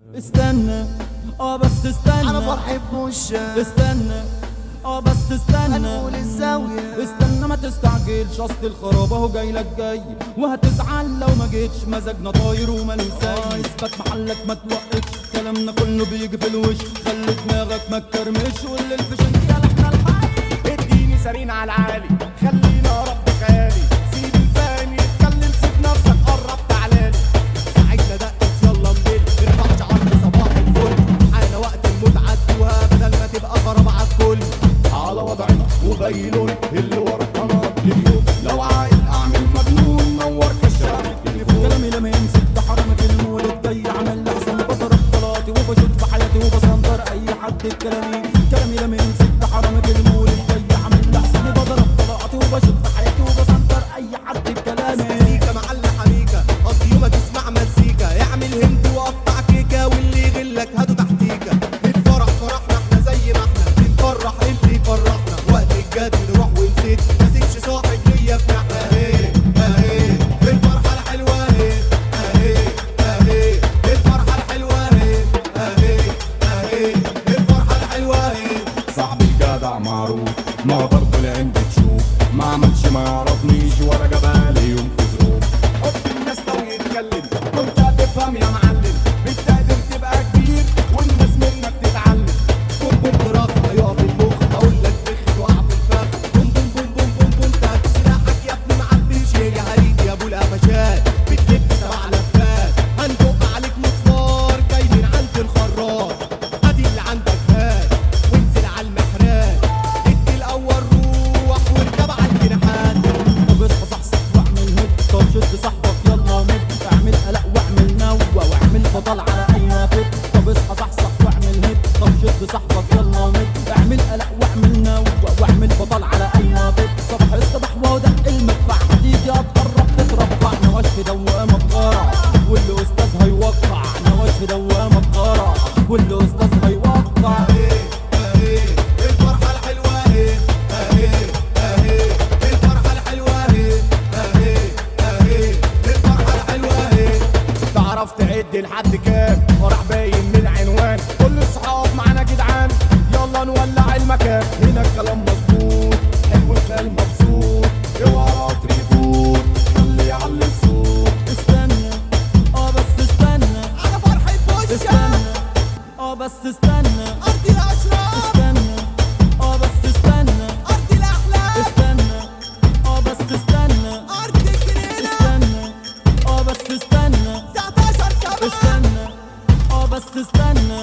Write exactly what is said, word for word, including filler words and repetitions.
استنى اه بس استنى، انا فرحي بوشك. استنى اه بس استنى، هنقول الزاوية. استنى ما تستعجلش، اصل الخراب اهو جايلك جاي، وهتزعل لو ما جيتش، مزاجنا طاير ومالوش زي. اثبت محلك ما توقفش، كلامنا كله بيجي في الوش، خلي دماغك ما تكرمش، واللي الفشل يا احنا الحي. اديني سرينا على العالي، خلينا رب خيالي، سيب الفاني يتكلم، سيب نفسك قرب تعالالي. ساعتنا دقت يلا نبيل، نرفع شعرنا صباح الفل، حان وقت المتعة ادوها بدل ما تبقى خراب عالكل. على وضعنا وبينون اللي ورا القناة اليوم، لو عايز اعمل مجنون نور كشاف التليفون. كلامي لما يمسك ده حرام في المولد، جاي اعمل لحسن بضرب طلاتي وبشوط في حياتي وبصندر اي حد بكلامي. كلامي لما يمسك ده حرام في المولد، جاي اعمل لحسن بضرب طلاتي وبشوط في حياتي وبصندر اي حد بكلامي. مزيكا معلق حميكة، قضي يومك اسمع مزيكا، اعمل هند وقطع كيكة، واللي يغلك هاتوا تحتيكا. الفرح فرحنا احنا زي ما احنا بنفرح، انت فرحنا وقت الجد نروح ونسيت، ماسكش صاحب ليا في ناحية. اهي اهي الفرحة الحلوة اهي اهي اهي الفرحة الحلوة اهي اهي اهي الفرحة الحلوة اهي. صاحبي الجدع معروف، ما برضه العند تشوف، ما عملش ما يعرفنيش ولا جبالي يوم في ظروف. حب الناس لو يتكلم كنت هتفهم يا معلم، بالتقدير تبقى كبير والناس منك تتعلم. بوم بوم برافو هيقف المخ، اقول لك بخ وقع في الفخ. بوم بوم بوم بوم بوم بوم تهت سلاحك يا ابني معبيش، يا هريد يا ابو القفشات بتلف سبع لفات. هندق عليك مسمار جاي من عند الخراط، ادي اللي عندك هات وانزل على المحرات. ادي الاول روح واركب على الجناحات. طب اصحى صحصح واعمل هيك، طب شد صاحبك يلا مد، اعمل قلق واعمل نوة واعمل بطل على اي نافذ. طب اصحى صحصح واعمل هيك، طب شد صاحبك يلا مد، اعمل قلق واعمل نوة واعمل بطل على اي نافذ. صبح الصبح ودق المدفع، هتيجي هتقرب تتربع، نواش في دوامة بغارة واللي استاذ هيوقع، نواش في دوامة بغارة واللي استاذ هيوقع. اهي اهي الفرحة الحلوة اهي اهي اهي الفرحة الحلوة اهي اهي اهي الفرحة الحلوة اهي. تعرف تعد لحد كام؟ فرح باين من العنوان، كل الصحاب معانا جدعان، يلا نولع المكان. هنا الكلام مظبوط، حلو الخيال مبسوط، اوعى قطر يفوت خلي يعلي الصوت. استنى اه بس استنى، على فرحة بوشك. استنى اه بس استنى، ارض الاشرار. استنى اه بس استنى، ارض الاحلام. استنى اه بس استنى، ارض الجنينة. استنى اه بس استنى، تسعتاشر سبعة. استنى اه بس استنى.